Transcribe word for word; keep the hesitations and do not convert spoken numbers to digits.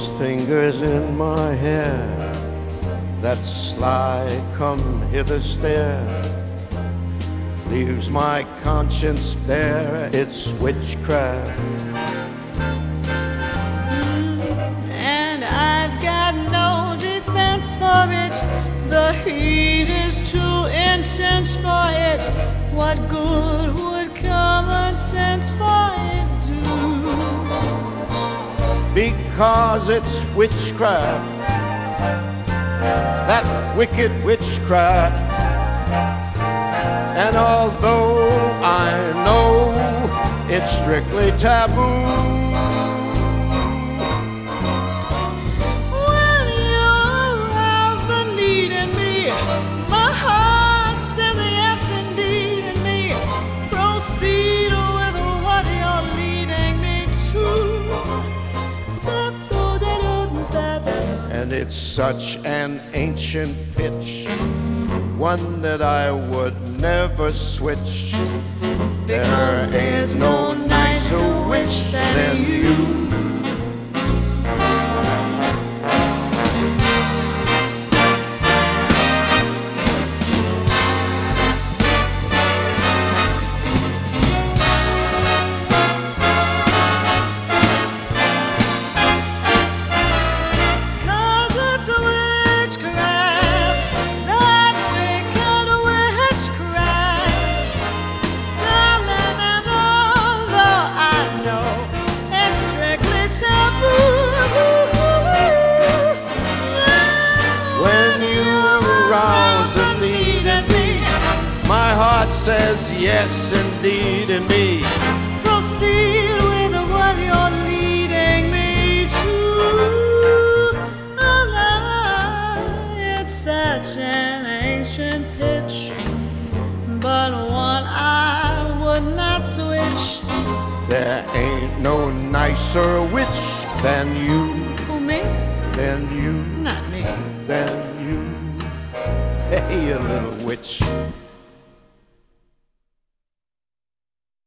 fingers in my hair, that sly come hither stare, leaves my conscience bare. It's witchcraft. And I've got no defense for it. The heat is too intense for it. What good would common sense for it do? Because it's witchcraft, that wicked witchcraft. And although I know it's strictly taboo, when you arouse the need in me, my heart says yes indeed in me. Proceed with what you're leading me to. and it's such an ancient pitch, one that I would never switch. Because there there's ain't no nicer witch than you. My heart says yes indeed in me. Proceed with what you're leading me to. Oh, it's such an ancient pitch, but one I would not switch. There ain't no nicer witch than you. Who, me? Than you. Not me. Than you. Hey, you little witch.